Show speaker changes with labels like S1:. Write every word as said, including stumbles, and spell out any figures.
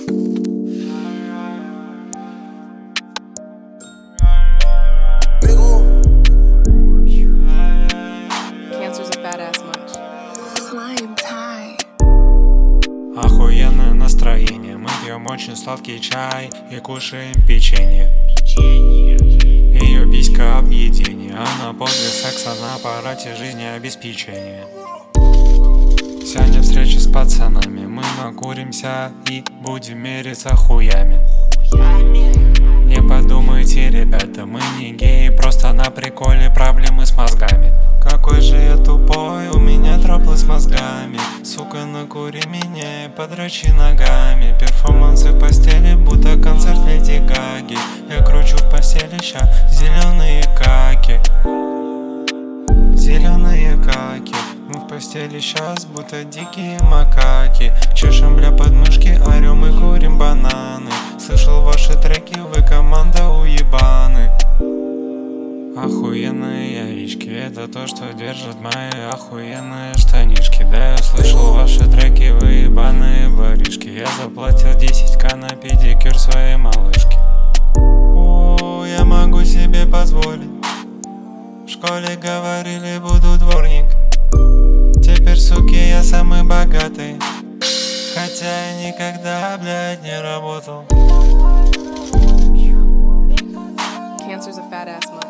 S1: Cancer's a fat ass munch.
S2: Slime tie.
S3: Охуенное настроение, мы пьем очень сладкий чай и кушаем печенье. Ее писька объедение, она после секса на аппарате жизнеобеспечения. Сегодня встреча с пацанами, мы накуримся и будем мериться хуями. Не подумайте, ребята, мы не геи, просто на приколе проблемы с мозгами. Какой же я тупой, у меня траблы с мозгами. Сука, накури меня и подрочи ногами. Перформансы в постели, будто концерт Леди Гаги. Я кручу в постели ща зеленые каки. Зеленые каки. Мы в постели сейчас, будто дикие макаки. Чешем бля подмышки, орем и курим бананы. Слышал ваши треки, вы команда уебаны. Охуенные яички, это то, что держит мои охуенные штанишки. Да, я слышал ваши треки, вы ебаные воришки. Я заплатил десять ка на педикюр своей малышки. О, я могу себе позволить. В школе говорили, буду дворник. Теперь, суки, я самый богатый. Хотя я никогда, блядь, не работал.
S1: Cancer's a fat ass munch.